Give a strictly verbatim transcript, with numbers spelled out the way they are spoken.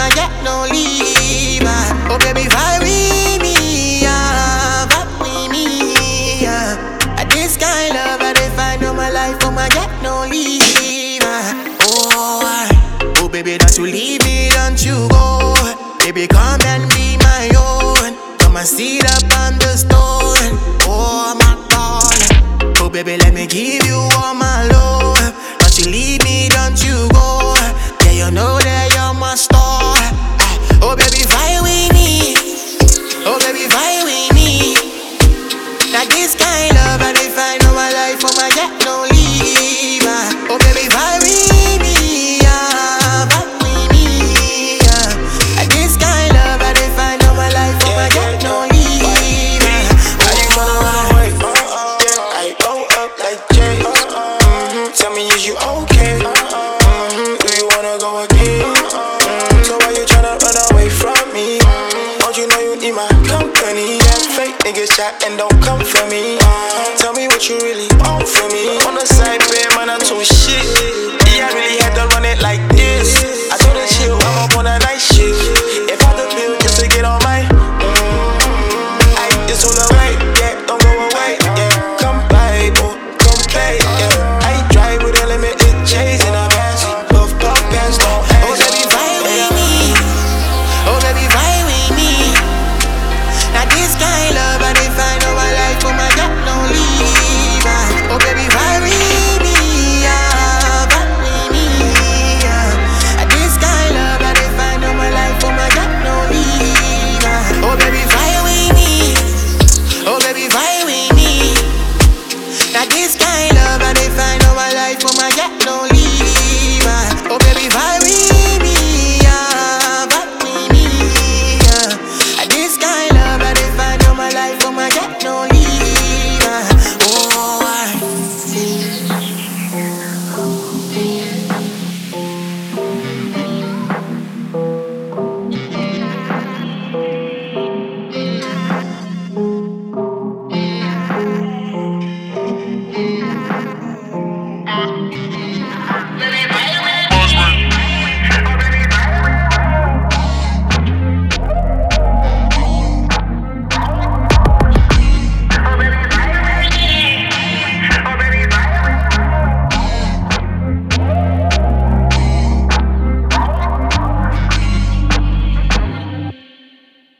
my get no leave. ah. Oh baby, vibe with me, yeah, vibe with me, yeah. Ah, This kind love I define all my life, oh my get no leave. ah. Oh, ah. oh baby, don't you leave me, don't you go. Baby, come and be my own. Come and sit up on the stone. Oh my darling. Oh baby, let me give you all my love. Don't you leave me, don't you go. Yeah, you know that you're my star. Ah, Oh baby, vibe with me. Oh baby, vibe with me. Now this kind love I define all my life, oh my get no leave. ah. Oh baby, vibe with me, yeah, vibe with me, yeah. Ah, This kind love I define all my life, oh my get no leave. ah. How you gonna run away? Yeah, I go up like Jay. Mm-hmm. Tell me, is you okay? Mm-hmm. Do you wanna go again? Mm-hmm. So why you tryna run away from me? Mm-hmm. Don't you know you need my company? Yeah, fake niggas chat and don't come for me. Mm-hmm. Tell me what you really want from me. On the side, babe, man, I'm too shit. Yeah, I really had to run it like this. I told her chill, I'm up on a night shift. If